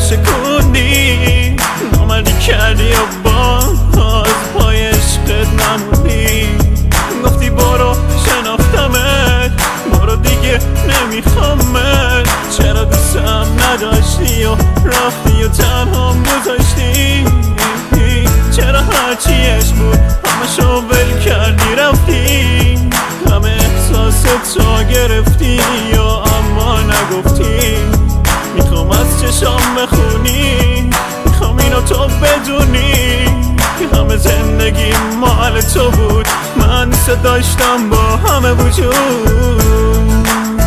شکوندی، نامردی کردی و باز پای عشقت نموندی. گفتی برو شناختمت، برو دیگه نمیخوامت. چرا دوستم نداشتی و رفتی و تنهام گذاشتی؟ چرا هرچی عشق بود همشو ول کردی رفتی؟ همه احساست رو گرفتی یا اما نگفتی؟ میخوام از چشام بخونی، میخوام اینو تو بدونی که همه زندگی مال تو بود، من دوست داشتم با همه وجود.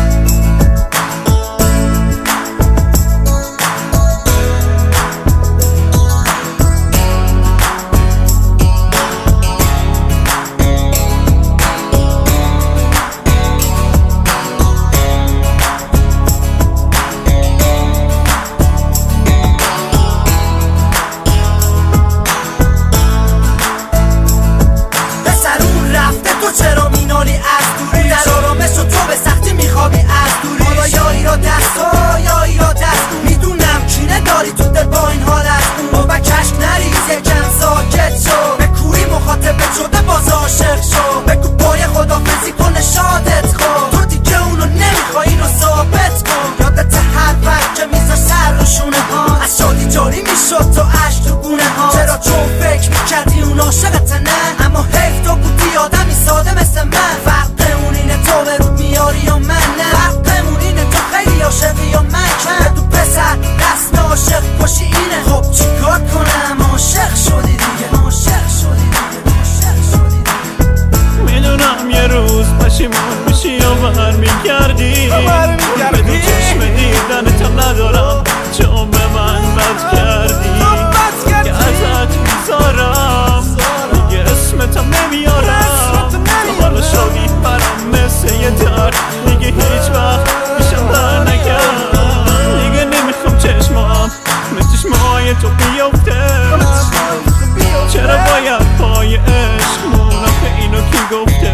چرا مینالی از دوری؟ در آرامش و تو به سختی میخوابی از دوری. حالا یاری را دست و یاری را دست، میدونم کینه داری تو دل با این حال از اون. با کشک نریز یکم ساکت شو، به کوری مخاطبت شده باز عاشق شو. بگو پای خدافزی کنه شادت کن، تو دیگه اونو نمیخوای اینو ثابت کن. یادت هر وقت که میذار سر رو شونه ها، از شادی جاری میشد تو عشق تو گونه ها. چرا چون فکر میکردی اون عاشقت نه، اما حیف تو بودی آدمی ساده مثل من. فرقمون اینه تو به رود میاری یا من نه، فرقمون اینه تو خیلی عاشقی یا من کم. تو پسر رسم عاشق باشی اینه، خب چیکار کنم عاشق شدی دیگه، عاشق شدی دیگه، عاشق شدی دیگه. میدونم یه روز پشیمون میشی یا برمیگردی، بدون چشم دیدنتم ندارم چون به من بد کردی. که ازت میذارم دیگه اسمتم نمیارم، تو حالا شدی برام مثل یه درد، دیگه هیچ وقت میشم بر نگرد. دیگه نمیخوام چشمام به چشمای تو بیفته. چرا باید پای عشق مونم که اینو کی گفته؟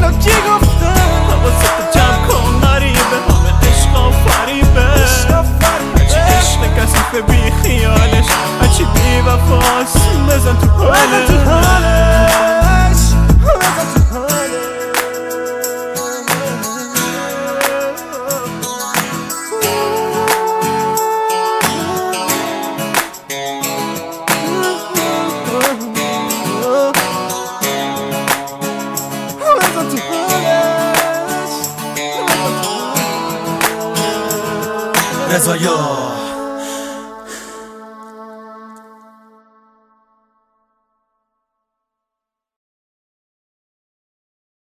حواست جمع کن، غریبه همه عشق و فریبه. هرچی عشق کسیفه بی خیالش، هرچی بی وفاست بزن تو حالش. رضا